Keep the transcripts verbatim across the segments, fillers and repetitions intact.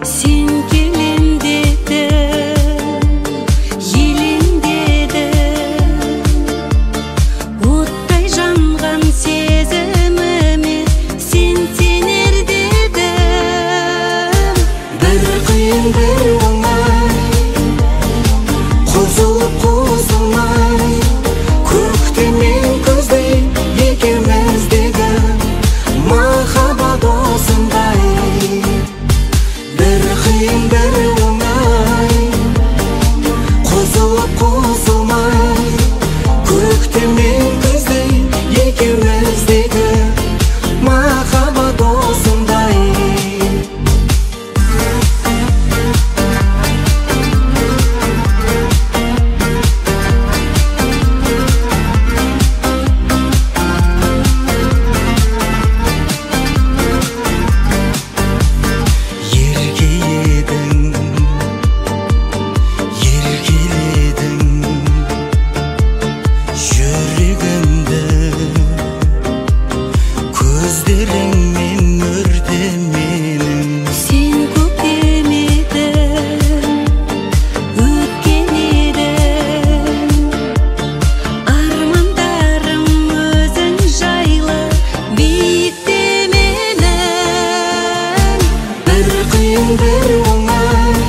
Сен келем дедің, елем дедің, оттай жанған сезіміме сен сенер дедің. Bir қиын bir оңай, қосылып қосылмай, көкте мен күздей екеуміздегі махаббат осындай. Bir қиын bir оңай, қосылып қосылмай, көкте мен күздей екеуміздегі махаббат осындай. Bir оңай,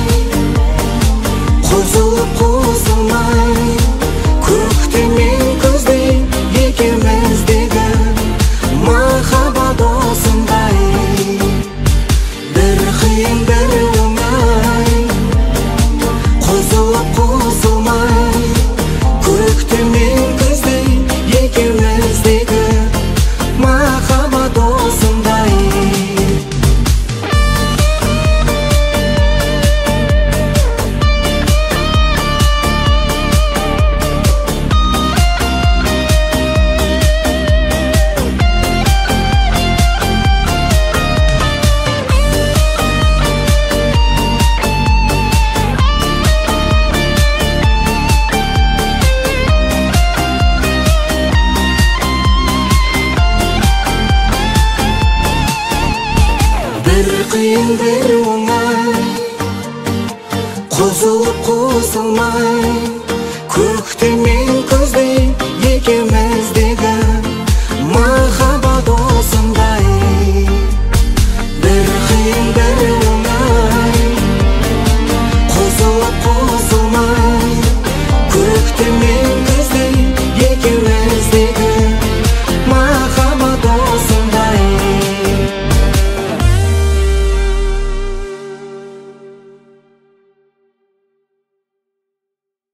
қосылып қосылмай, көкте мен күздей екеуміздегі махаббат осындай. Bir қиын бір оңай, қосылып қосылмай, көкте мен күздей екеуміздегі махаббат осындай. Bir қиын бір оңай, қосылып қосылмай, көкте мен күздей